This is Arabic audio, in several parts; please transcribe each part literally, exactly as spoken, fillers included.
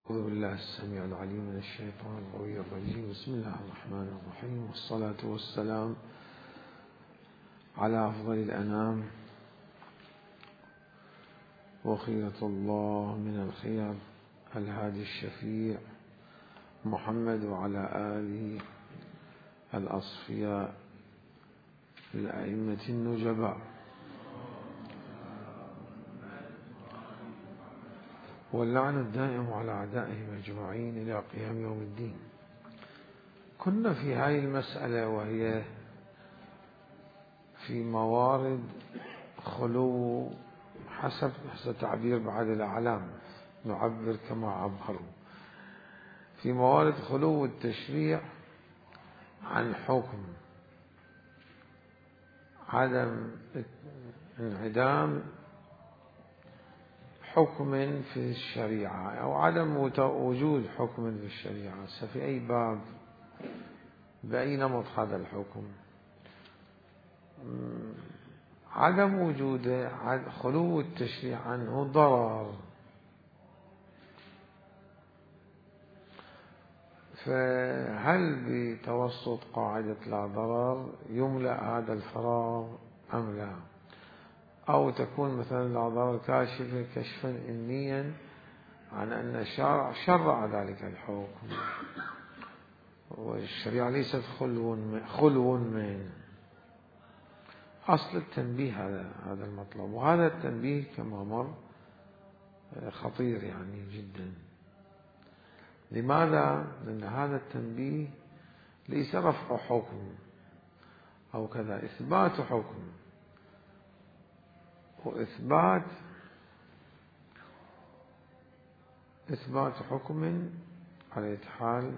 أعوذ بالله السميع العليم من الشيطان القوي الرجيم. بسم الله الرحمن الرحيم، والصلاة والسلام على أفضل الأنام وخيرة الله من الخير الهادي الشفيع محمد، وعلى آله الأصفياء الأئمة النجباء، واللعن الدائم على أعدائهم أجمعين إلى قيام يوم الدين. كنا في هذه المسألة وهي في موارد خلو، حسب حسب تعبير بعض الأعلام، نعبر كما عبروا، في موارد خلو التشريع عن حكم، عدم انعدام حكم في الشريعة أو عدم وجود حكم في الشريعة. في أي باب، بأي نمط هذا الحكم، عدم وجوده، خلو التشريع عنه ضرر. فهل بتوسط قاعدة لا ضرر يملأ هذا الفراغ أم لا؟ أو تكون مثلا لا ضرر كاشفة كشفا إنيا عن أن الشرع شرع ذلك الحكم، والشريعة ليست خلو من خلو من أصل التنبيه. هذا هذا المطلب، وهذا التنبيه كما مر خطير يعني جدا. لماذا؟ لأن هذا التنبيه ليس رفع حكم أو كذا، إثبات حكم، وإثبات إثبات حكم على حال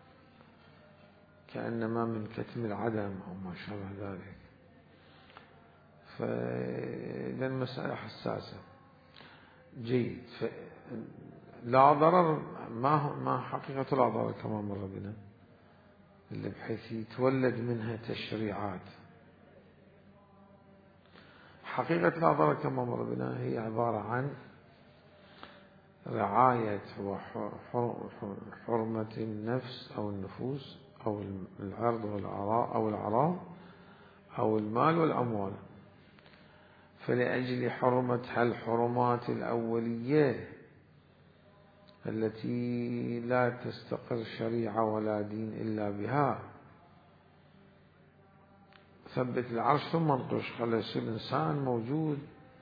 كأنما من كتم العدم أو ما شابه ذلك. فإذا المسألة حساسة. جيد. لا ضرر، ما ما حقيقة لا ضرر كما مر بنا، اللي بحيث يتولد منها تشريعات. حقيقة لا ضرر كما مر بنا هي عبارة عن رعاية وحرمة النفس أو النفوس أو العرض والأعراض أو الأعراض أو المال والأموال. فلأجل حرمة الحرمات الأولية التي لا تستقر شريعة ولا دين إلا بها، ثبت العرش ثم انقش، خلى يصير الإنسان موجود،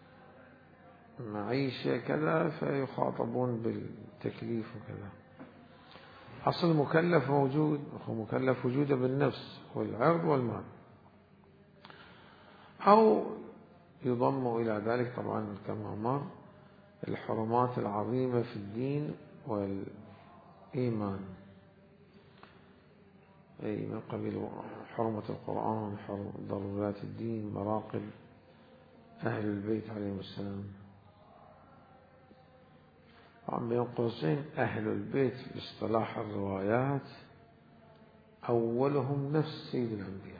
معيشة كذا، فيخاطبون بالتكليف وكذا. أصل مكلف موجود، مكلف وجوده بالنفس والعرض والمال، أو يضم إلى ذلك طبعا كما مر الحرمات العظيمة في الدين والإيمان، أي من قبل حرمة القرآن، ضرورات الدين، مراقب أهل البيت عليهم السلام. طبعا بين قوسين أهل البيت باصطلاح الروايات أولهم نفس سيد الأنبياء،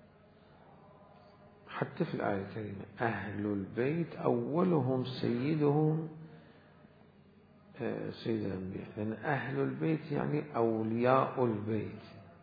حتى في الآية الكريمة أهل البيت أولهم سيدهم سيد الأنبياء، لأن أهل البيت يعني أولياء البيت،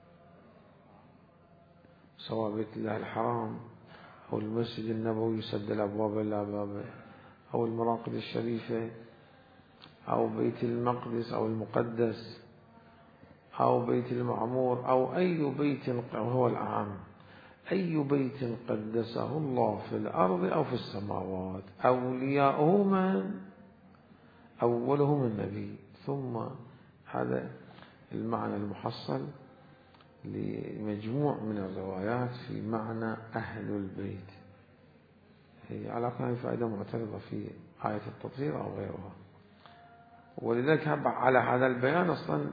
سواء بيت الله الحرام أو المسجد النبوي يسد الأبواب إلا بابه، أو المراقد الشريفة، أو بيت المقدس أو المقدس، أو بيت المعمور، أو أي بيت هو الأعم، أي بيت قدسه الله في الأرض أو في السماوات، أولياؤه من؟ أولهم النبي. ثم هذا المعنى المحصل لمجموع من الروايات في معنى أهل البيت. هي على كل فائدة معترضة في آية التطهير أو غيرها، ولذلك على هذا البيان أصلا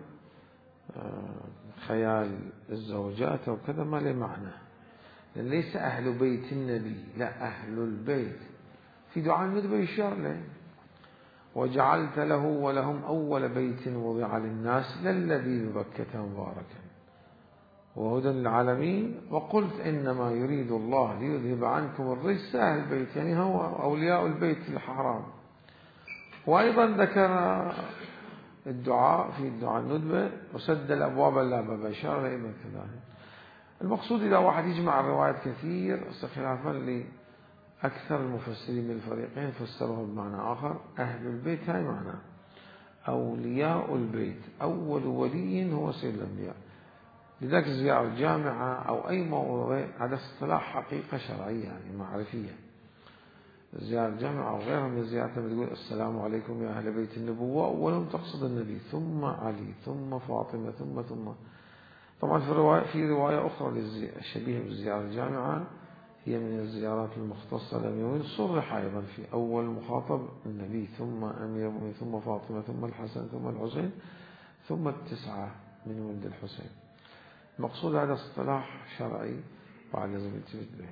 خيال الزوجات وكذا ما له معنى، لأن ليس أهل بيت النبي، لا أهل البيت. في دعاء الندبة يشار له وجعلت له ولهم أول بيت وضع للناس للذي ببكة مباركا وهدى للعالمين وقلت إنما يريد الله ليذهب عنكم الرجس أهل البيت، يعني هو أولياء البيت الحرام. وأيضا ذكر الدعاء في الدعاء الندبة وسد الأبواب لا باب، إشارة إلى كذلك. المقصود إذا واحد يجمع الروايات كثير خلافا لأكثر المفسرين من الفريقين فسروه بمعنى آخر. أهل البيت هاي معناه أولياء البيت، أول ولي هو سيد الأنبياء. لذلك زيارة الجامعة أو أي موضوع هذا اصطلاح حقيقة شرعية يعني معرفية. زيارة الجامعة أو غيرها من الزيارات بتقول السلام عليكم يا أهل بيت النبوة، أولهم تقصد النبي ثم علي ثم فاطمة ثم ثم. طبعا في رواية, في رواية أخرى الشبيهة بالزيارة الجامعة هي من الزيارات المختصة الأميرين، صرح أيضا في أول مخاطب النبي ثم أمير المؤمنين ثم فاطمة ثم الحسن ثم الحسين ثم التسعة من ولد الحسين. المقصود هذا اصطلاح شرعي وعلى لازم يلتفت به.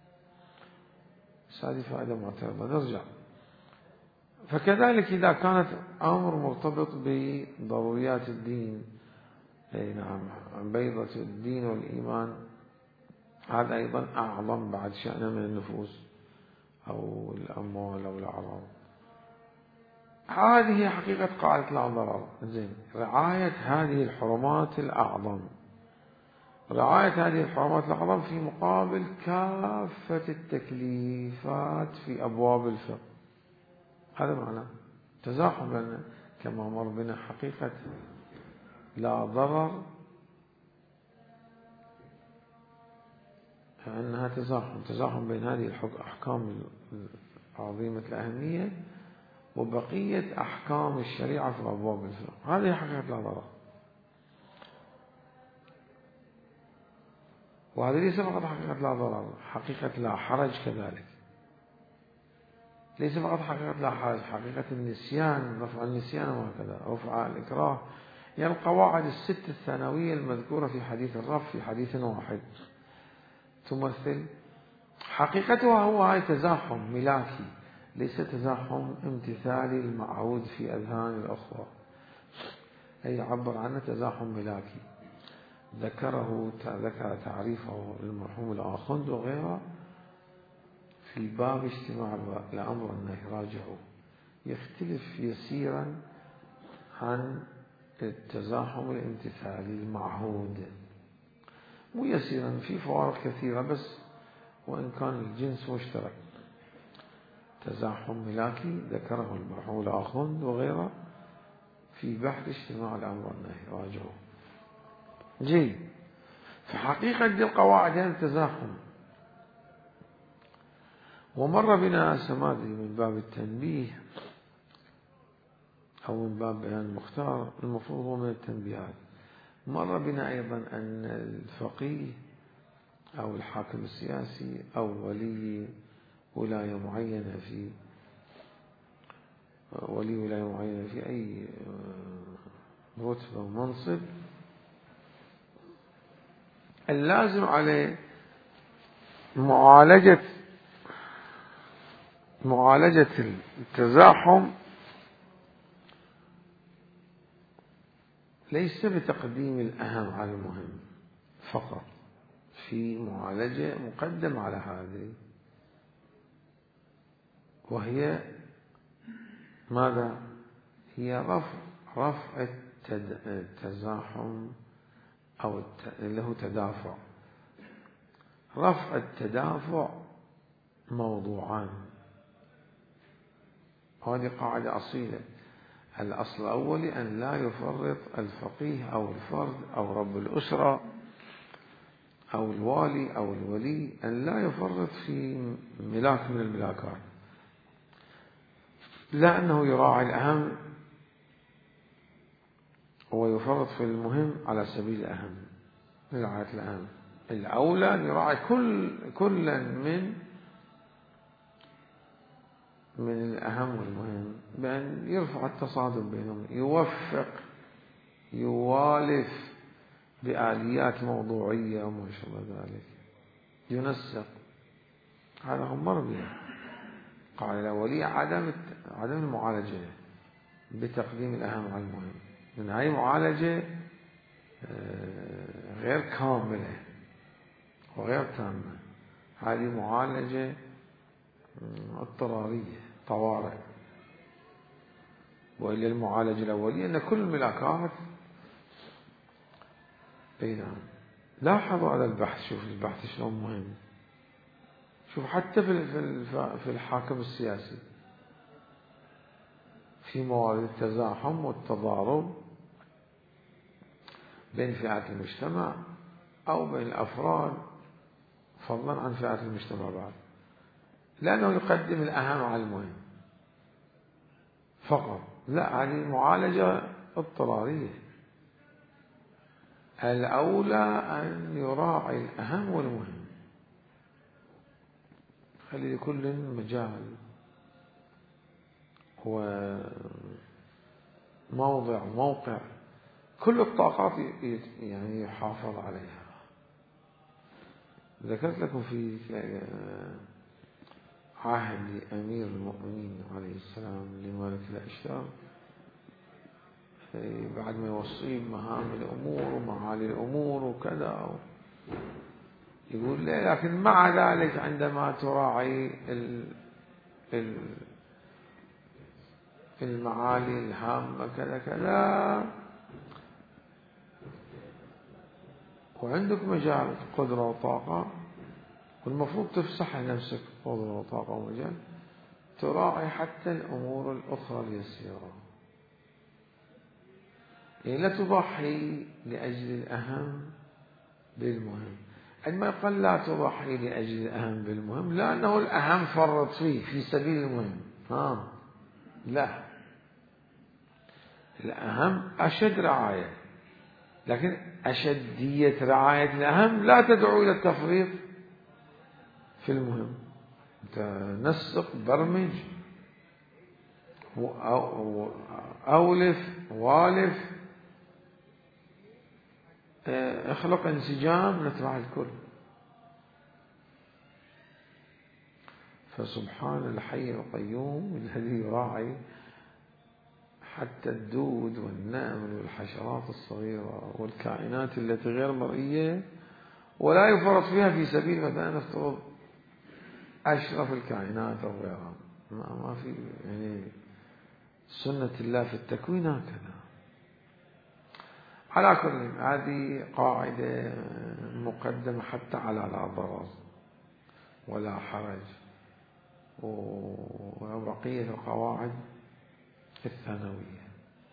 هذه فائدة معترضة. نرجع. فكذلك إذا كانت أمر مرتبط بضروريات الدين، أي نعم بيضة الدين والإيمان، هذا أيضا أعظم بعد شأنه من النفوس أو الأموال أو الأعراض. هذه حقيقة قاعدة لا ضرر. زين، رعاية هذه الحرمات الأعظم، رعاية هذه الحرمات الأعظم في مقابل كافة التكليفات في أبواب الفقه. هذا معنى تزاحم بين كما مر بنا حقيقة لا ضرر أنها تزاحم تزاحم بين هذه الأحكام العظيمة الأهمية وبقية أحكام الشريعة في أبواب الفقه. هذه حقيقة لا ضرر. وهذه ليس فقط حقيقة لا ضرر، حقيقة لا حرج كذلك. ليس فقط حقيقة لا حرج، حقيقة النسيان، رفع النسيان وهكذا، رفع الإكراه، يعني القواعد الست الثانوية المذكورة في حديث الرفع في حديث واحد تمثل حقيقتها هو هاي تزاحم ملاكي، ليس تزاحم امتثالي المعهود في أذهان الأخوة، أي يعبر عنه تزاحم ملاكي. ذكره ذكر تعريفه المرحوم الآخوند وغيره في باب اجتماع الأمر والنهي، راجعوا. يختلف يسيرا عن التزاحم الامتثالي المعهود، مو يسيرا، في فوارق كثيرة بس وإن كان الجنس مشترك. تزاحم ملاكي ذكره المرحوم الآخوند وغيره في بحث اجتماع الأمر والنهي، راجعوا. جيد. في حقيقة دي القواعد هذه التزاحم. ومر بنا سمادي من باب التنبيه أو من باب بيان المختار، المفروض هو من التنبيهات. مر بنا أيضا أن الفقيه أو الحاكم السياسي أو ولي ولاية معينة في ولي ولاية معينة في أي رتبة ومنصب اللازم عليه معالجة معالجة التزاحم ليس بتقديم الأهم على المهم فقط، في معالجة مقدم على هذه، وهي ماذا؟ هي رفع رفع التزاحم أو له تدافع. رفع التدافع موضوعان، هذه قاعدة أصيلة. الأصل الأول أن لا يفرط الفقيه أو الفرد أو رب الأسرة أو الوالي أو الولي، أن لا يفرط في ملاك من الملاكات، لا أنه يراعي الأهم ويفرط في المهم على سبيل الأهم، رعاية الأهم. الأولى أن يراعي كل كلا من من الأهم والمهم بأن يرفع التصادم بينهم، يوفق، يوالف بآليات موضوعية وما شابه ذلك، ينسق. هذا هم مر بنا. قال الأولية عدم عدم المعالجة بتقديم الأهم على المهم، من هاي معالجة غير كاملة وغير تامة، هذه معالجة اضطرارية طوارئ. وإلى المعالجة الأولية أن كل الملاكات. أي نعم. لاحظوا على البحث، شوف البحث شلون مهم. شوف حتى في في الحاكم السياسي في موارد التزاحم والتضارب بين فئات المجتمع أو بين الأفراد، فضلا عن فئات المجتمع بعد، لأنه يقدم الأهم على المهم فقط. لا، هذه معالجة اضطرارية. الأولى أن يراعي الأهم والمهم، خلي لكل مجال وموضع موقع كل الطاقات يعني يحافظ عليها. ذكرت لكم في عهد أمير المؤمنين عليه السلام لمالك الأشتر، بعد ما يوصيه بمهام الأمور ومعالي الأمور وكذا، يقول لي لكن مع ذلك عندما تراعي المعالي الهامة كذا كذا وعندك مجال قدرة وطاقة، والمفروض تفسح نفسك قدرة وطاقة ومجال، تراعي حتى الأمور الأخرى اليسيرة. يعني لا تضحي لأجل الأهم بالمهم. عندما يقال لا تضحي لأجل الأهم بالمهم، لأنه الأهم فرط فيه في سبيل المهم. ها لا، الأهم أشد رعاية، لكن أشدية رعاية الأهم لا تدعو إلى التفريط في المهم. أنت نسق، برمج، أولف، والف، اخلق انسجام نتبع الكل. فسبحان الحي القيوم الذي يراعي حتى الدود والنمل والحشرات الصغيرة والكائنات التي غير مرئية، ولا يفرط فيها في سبيل مثلا نفترض أشرف الكائنات أو غيرها. ما في يعني سنة الله في التكوين هكذا. على كل، هذه قاعدة مقدمة حتى على لا ضرر ولا حرج، وبقية القواعد الثانوية.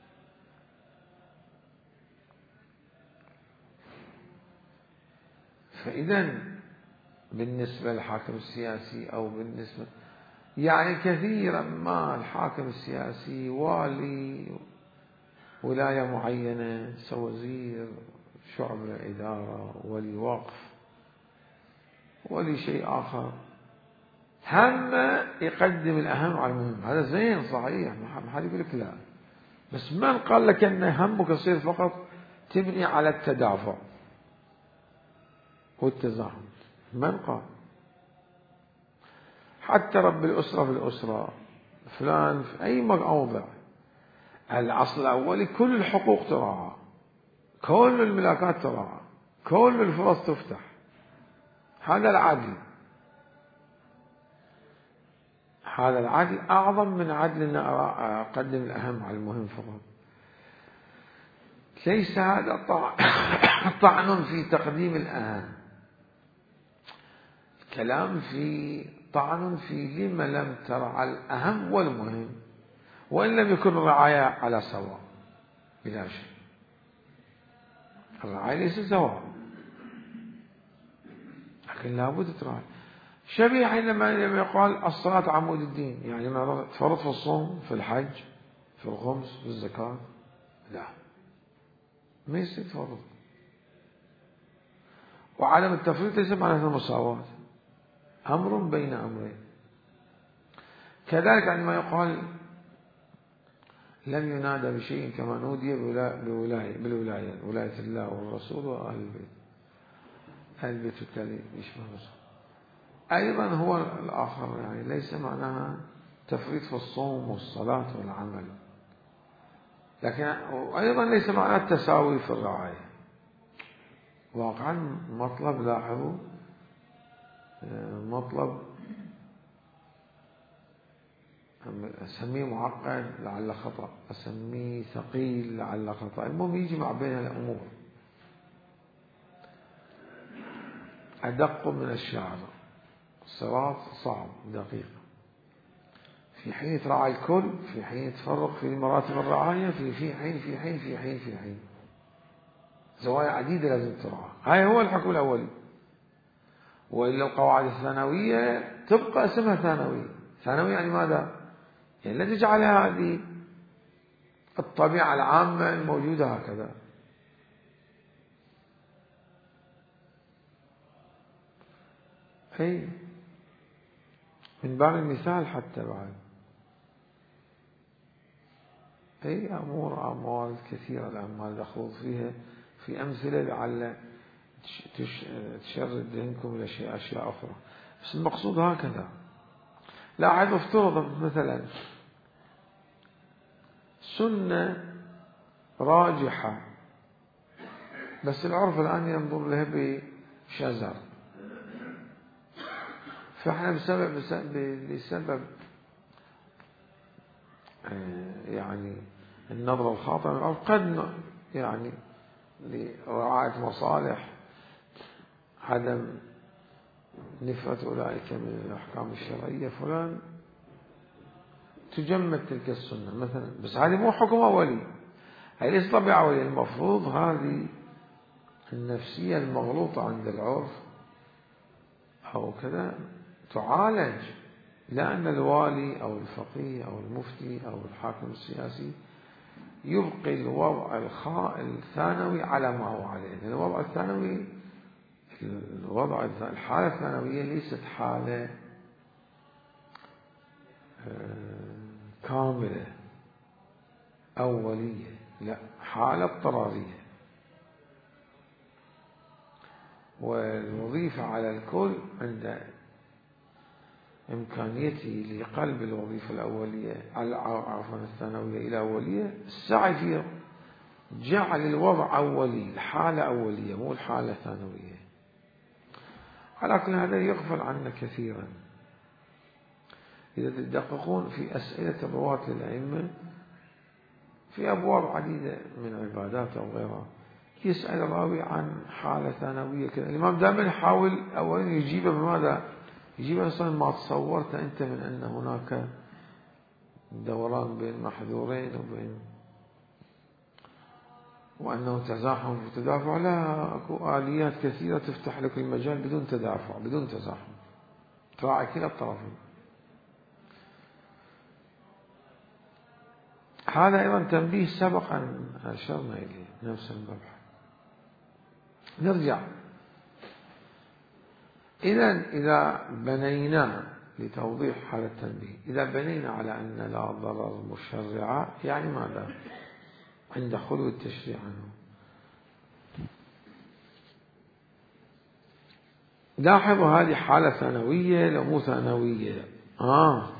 فإذا بالنسبة للحاكم السياسي أو بالنسبة يعني كثيرا ما الحاكم السياسي والي ولاية معينة، وزير، شعبة إدارة، ولي وقف، ولي شيء آخر، هم يقدم الأهم على المهم. هذا زين صحيح، ما حد يقول لك لا، بس من قال لك أن همك يصير فقط تبني على التدافع والتزاحم؟ من قال؟ حتى رب الأسرة في الأسرة فلان في أي موضع، الأصل الأولي كل الحقوق تراعى، كل الملاكات تراعى، كل الفرص تفتح. هذا العدل. هذا العدل أعظم من عدل أن أقدم الأهم على المهم فقط. ليس هذا طعن في تقديم الأهم، الكلام في طعن في لما لم ترعى الأهم والمهم، وإن لم يكن الرعاية على سواء بلا شيء. الرعاية ليس سواء، لكن لابد تراعي. شبيه حينما يقال الصلاة عمود الدين، يعني ما تفرط في الصوم، في الحج، في الخمس، في الزكاة، لا، ما يصير تفرط. وعدم التفريط ليس معناه المساواة، أمر بين أمرين. كذلك عندما يقال لم ينادى بشيء كما نودي بولاية بالولاية، ولاية الله والرسول وأهل البيت، أهل البيت التالي يشبه الرسول. أيضا هو الآخر، يعني ليس معناها تفريط في الصوم والصلاة والعمل، لكن أيضا ليس معناها التساوي في الرعاية. واقعا مطلب، لاحظوا مطلب أسميه معقد لعل خطأ، أسميه ثقيل لعل خطأ، المهم يجمع بين الأمور. أدق من الشعر، الصراط صعب دقيق، في حين يتراعى الكل، في حين يتفرق في مراتب الرعاية، في في حين في حين في حين في حين زوايا عديدة لازم تراعى. هاي هو الحكم الأولي. وإلا القواعد الثانوية تبقى اسمها ثانوية. ثانوية يعني ماذا؟ يعني لا تجعل هذه الطبيعة العامة الموجودة هكذا. أي من باب المثال حتى بعد. أي أمور أموال كثيرة الآن ما نخوض فيها في أمثلة لعل تشرد ذهنكم إلى شيء أشياء أخرى، بس المقصود هكذا. لا أحد افترض مثلا سنة راجحة بس العرف الآن ينظر لها بشزر، فإحنا بسبب بسبب يعني النظرة الخاطئة العرف قد يعني لرعاية مصالح عدم نفرة أولئك من الأحكام الشرعية فلان تجمد تلك السنة مثلا، بس هذه مو حكم أولي، هذه ليس طبيعة أولية. المفروض هذه النفسية المغلوطة عند العرف أو كذا تعالج، لأن الوالي أو الفقيه أو المفتي أو الحاكم السياسي يبقي الوضع الثانوي على ما هو عليه. الوضع الثانوي الوضع الحالة الثانوية ليست حالة كاملة أولية، لا، حالة اضطرارية، والوظيفة على الكل عند إمكانيته لقلب الوظيفة الأولية على عفوا الثانوية إلى أولية، السعي في جعل الوضع أولي، الحالة أولية مو الحالة ثانوية. على كل هذا يغفل عنا كثيرا. إذا تدققون في أسئلة الرواة للأئمة في أبواب عديدة من عبادات أو غيرها يسأل الراوي عن حالة ثانوية كذا، الإمام دائما يحاول أولا يجيبه بماذا؟ يجيبه أصلا ما تصورت أنت من أن هناك دوران بين محذورين وبين وأنه تزاحم وتدافع. لا، أكو آليات كثيرة تفتح لك المجال بدون تدافع بدون تزاحم، تراعي كلا الطرفين. هذا أيضا تنبيه سبق أن أشرنا إليه نفس المبحث. نرجع إذا إذا بنينا لتوضيح هذا التنبيه، إذا بنينا على أن لا ضرر مشرعة يعني ماذا؟ عند خلو التشريع عنه. لاحظوا هذه حالة ثانوية لو مو ثانوية. آه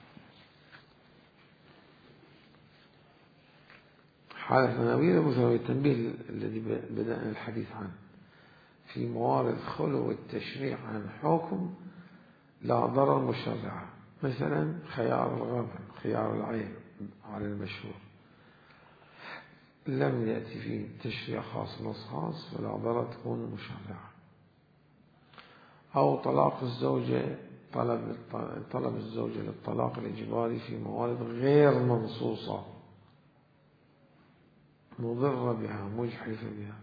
حالة ثانوية لو مو ثانوية. التنبيه الذي بدأنا الحديث عنه في موارد خلو التشريع عن حكم لا ضرر مشرعة، مثلا خيار الغبن خيار العين على المشهور لم يأتي فيه تشريع خاص نص خاص فلا ضرر تكون مشرعة. أو طلاق الزوجة، طلب طلب الزوجة للطلاق الإجباري في موارد غير منصوصة مضرة بها مجحفة بها،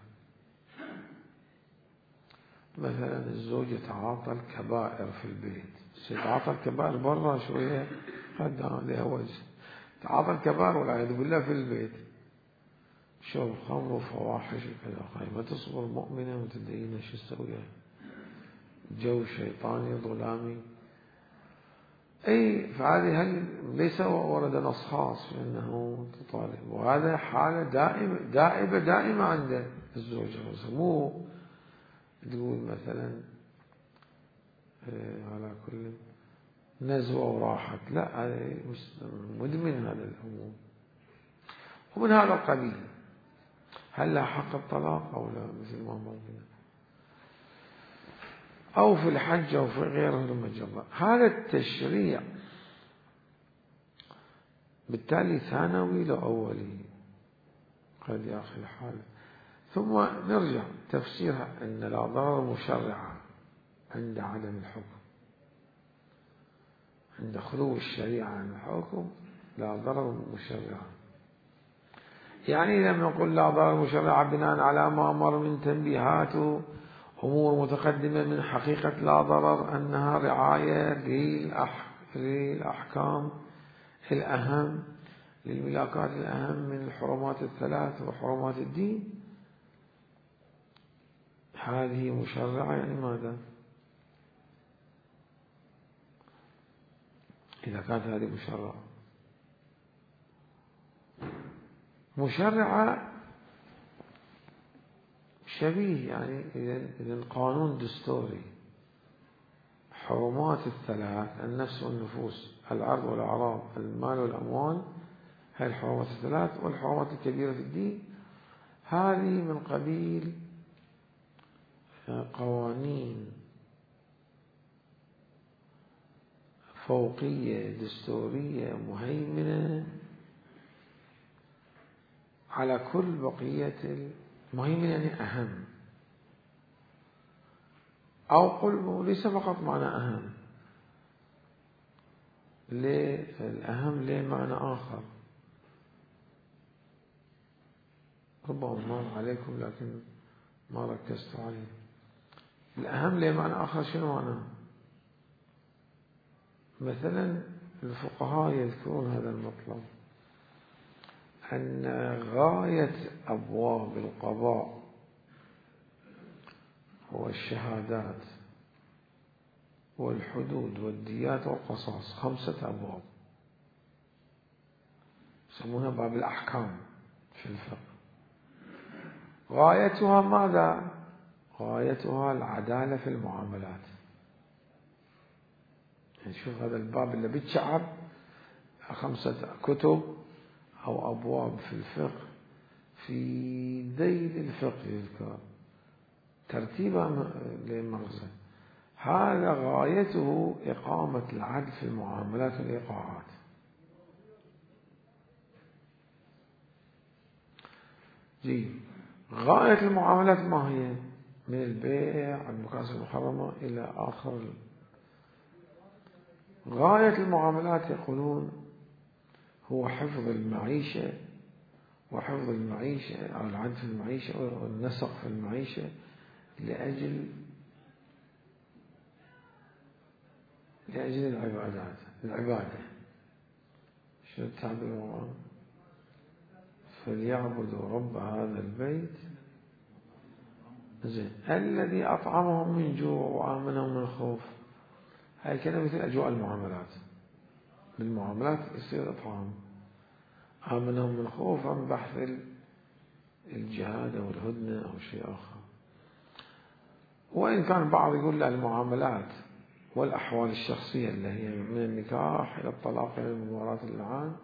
مثلا الزوجة تعاطى الكبائر في البيت، تعاطى الكبائر برا شوية قد لها وجه، تعاطى الكبائر والعياذ بالله في البيت، شرب خمر وفواحش وكذا، ما تصبر مؤمنة وتدينها شو تسوي؟ جو شيطاني ظلامي. أي فهذه هل ليس ورد نص خاص أنه تطالب، وهذا حالة دائمة دائبة دائمة عند الزوجة، مو تقول مثلا على كل نزوة وراحت، لا، هذا مدمن هذا الأمور. ومن هذا القبيل هل لا حق الطلاق أو لا مثل ما مرضنا، أو في الحج أو في غيره المجرة. هذا التشريع بالتالي ثانوي لأولي قد يا أخي الحال. ثم نرجع تفسيرها أن لا ضرر مشرعة عند عدم الحكم، عند خلو الشريعة عن الحكم لا ضرر مشرعة. يعني لما نقول لا ضرر مشرعة بناء على ما مر من تنبيهات أمور متقدمة من حقيقة لا ضرر أنها رعاية للأحكام الأهم، للملاكات الأهم من الحرمات الثلاث وحرمات الدين، هذه مشرعة. يعني ماذا؟ إذا كانت هذه مشرعة مشرعة شبيه، يعني إذا قانون دستوري حرمات الثلاث النفس والنفوس العرض والأعراض المال والأموال، هذه الحرمات الثلاث، والحرمات الكبيرة في الدين هذه من قبيل قوانين فوقية دستورية مهيمنة على كل بقية المهيمنة، يعني أهم، أو قل ليس فقط معنى أهم، الأهم ليه معنى آخر ربما مر عليكم لكن ما ركزت عليه. الأهم ليه معنى آخر شنو معنى؟ مثلا الفقهاء يذكرون هذا المطلب، أن غاية أبواب القضاء والشهادات والحدود والديات والقصاص خمسة أبواب يسمونها باب الأحكام في الفقه. غايتها ماذا؟ غايتها العدالة في المعاملات. يعني شوف هذا الباب اللي بيتشعب خمسة كتب أو أبواب في الفقه، في ذيل الفقه يذكر ترتيبا لمغزى، هذا غايته إقامة العدل في المعاملات والإيقاعات. جي غاية المعاملات ما هي؟ من البيع المكاسب المحرمة إلى آخر. غاية المعاملات يقولون هو حفظ المعيشة، وحفظ المعيشة أو العدل في المعيشة والنسق في المعيشة لأجل لأجل العبادات العبادة. شو التعبير؟ فليعبدوا رب هذا البيت زين الذي أطعمهم من جوع وآمنهم من خوف. هاي كلمة مثل أجواء المعاملات. بالمعاملات يصير إطعام، آمنهم من خوف عن بحث الجهاد أو الهدنة أو شيء آخر. وإن كان بعض يقول لا، المعاملات والأحوال الشخصية اللي هي من النكاح إلى الطلاق إلى المباراة اللعان،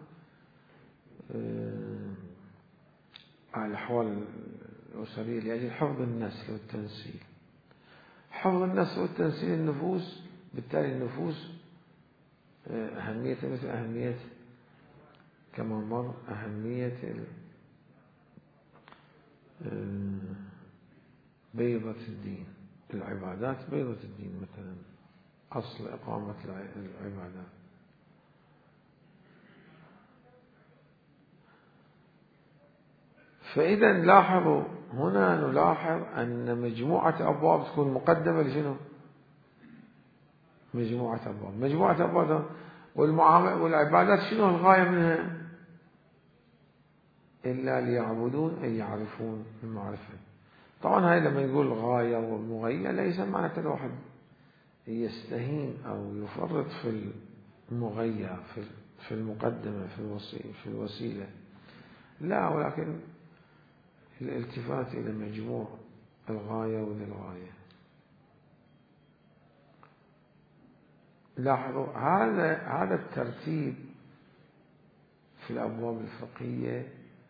على الأحوال الأسرية لأجل حفظ النسل والتنسيل. حفظ النسل والتنسيل النفوس، بالتالي النفوس أهميتها مثل أهمية كما مر أهمية بيضة الدين، العبادات بيضة الدين مثلا أصل إقامة العبادات. فإذا لاحظوا هنا نلاحظ أن مجموعة أبواب تكون مقدمة لشنو؟ مجموعة أبواب مجموعة أبواب والمعاملة والعبادات شنو الغاية منها؟ إلا ليعبدون أي يعرفون المعرفة. طبعا هاي لما يقول غاية ومغية ليس معنى الواحد يستهين أو يفرط في المغية في المقدمة في الوسيلة، لا، ولكن الالتفات إلى مجموع الغاية وللغاية. لاحظوا هذا هذا الترتيب في الأبواب الفقهية،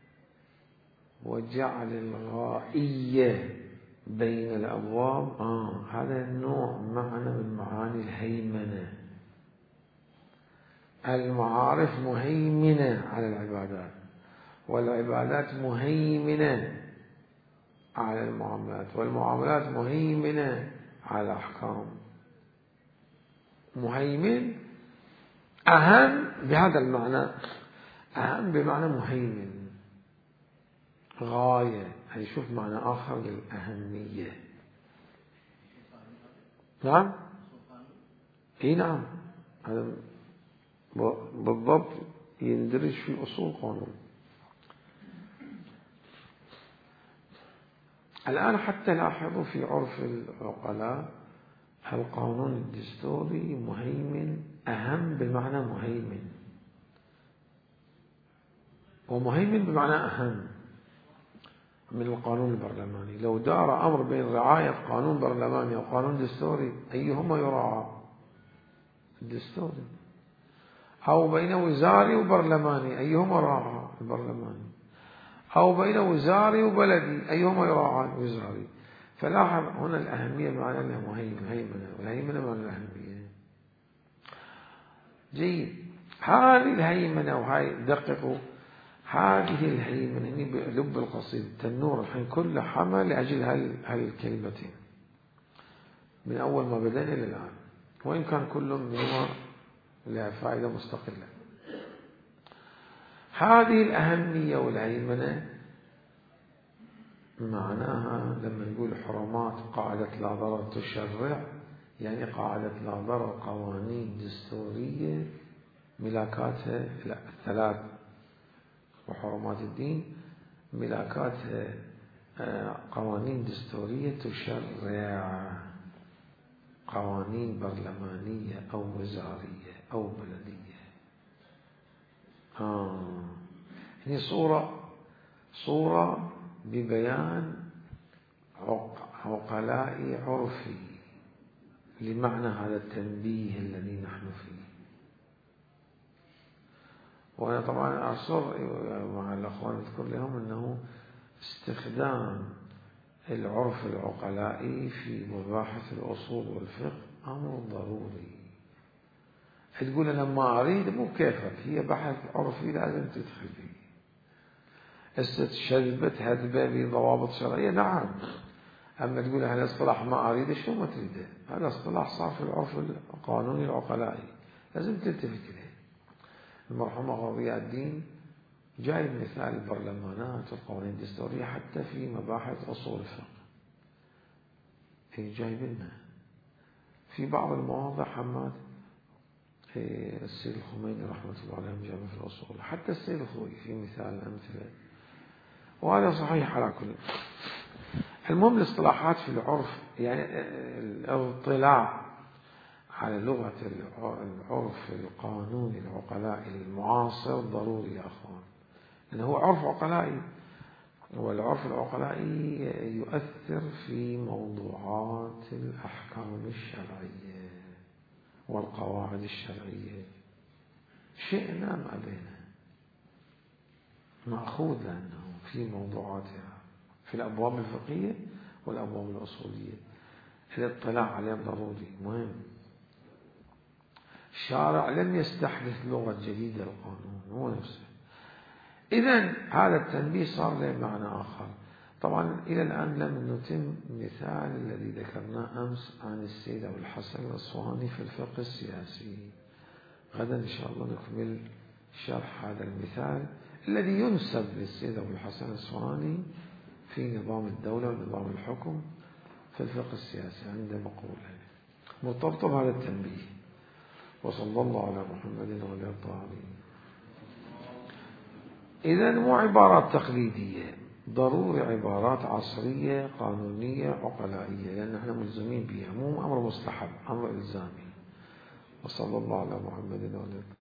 وجعل الغائية بين الأبواب، آه هذا النوع معنى من معاني الهيمنة. المعارف مهيمنة على العبادات، والعبادات مهيمنة على المعاملات، والمعاملات مهيمنة على الأحكام. مهيمن أهم بهذا المعنى، أهم بمعنى مهيمن غاية، يعني شوف معنى آخر للأهمية. نعم اي نعم، هذا بالضبط يندرج في أصول قانون. الآن حتى لاحظوا في عرف العقلاء القانون الدستوري مهيمن، أهم بمعنى مهيمن، ومهيمن بمعنى أهم من القانون البرلماني. لو دار أمر بين رعاية قانون برلماني أو قانون دستوري أيهما يراعى؟ الدستوري. أو بين وزاري وبرلماني أيهما يراعى؟ البرلماني. أو بين وزاري وبلدي أيهما يراعى؟ الوزاري. فلاحظ هنا الأهمية معنى أنها مهيمنة، والهيمنة معنى الأهمية. جيد، هذه الهيمنة، وهي دققوا، هذه الهيمنة هني بلب القصيد التنور الحين كله حمل لأجل هالكلمتين من أول ما بدأنا إلى الآن، وإن كان كل منهما لها فائدة مستقلة. هذه الأهمية والهيمنة معناها لما نقول حرمات قاعدة لا ضرر تشرع، يعني قاعدة لا ضرر قوانين دستورية ملاكاتها الثلاث، وحرمات الدين ملاكاتها قوانين دستورية تشرع، قوانين برلمانية أو وزارية أو بلدية. آه. هي صورة صورة ببيان عقلائي عرفي لمعنى هذا التنبيه الذي نحن فيه. وأنا طبعا أصر مع الأخوان أذكر لهم أنه استخدام العرف العقلائي في مباحث الأصول والفقه أمر ضروري. تقول أنا ما أريد، مو كيفك، هي بحث عرفي لازم تدخل فيه. استشهدت هدبة بضوابط شرعية، نعم. أما تقول هذا اصطلاح ما أريد، شو ما تريده؟ هذا اصطلاح صار في العرف القانوني العقلائي، لازم تلتفت إليه. المرحوم غضياء الدين جايب مثال البرلمانات والقوانين الدستورية حتى في مباحث أصول الفقه، هي جايبينها في بعض المواضع. حماد السيد الخميني رحمة الله عليه جابه في الأصول، حتى السيد الخوي في مثال الأمثلة، وهذا صحيح على كل. المهم الاصطلاحات في العرف، يعني الاطلاع على لغة العرف القانوني العقلائي المعاصر ضروري يا أخوان، لأنه هو عرف عقلائي، والعرف العقلائي يؤثر في موضوعات الأحكام الشرعية والقواعد الشرعية، شئنا أم أبينا مأخوذ، لأنه في موضوعاتها في الأبواب الفقهية والأبواب الأصولية. الاطلاع عليه ضروري مهم. الشارع لم يستحدث لغة جديدة للقانون، هو نفسه. إذن هذا التنبيه صار له معنى آخر. طبعا إلى الآن لم نتم مثال الذي ذكرناه أمس عن السيد أبو الحسن الأسواني في الفقه السياسي. غدا إن شاء الله نكمل شرح هذا المثال الذي ينسب للسيد أبو الحسن الأسواني في نظام الدولة ونظام الحكم في الفقه السياسي عند مقولة مرتبطة بهذا التنبيه. وصلى الله على محمد وعلى الطاهرين. إذن مو عبارات تقليدية، ضروري عبارات عصرية قانونية عقلائية، لأن نحن ملزمين بها، مو أمر مستحب، أمر إلزامي. وصلى الله على محمد وعلى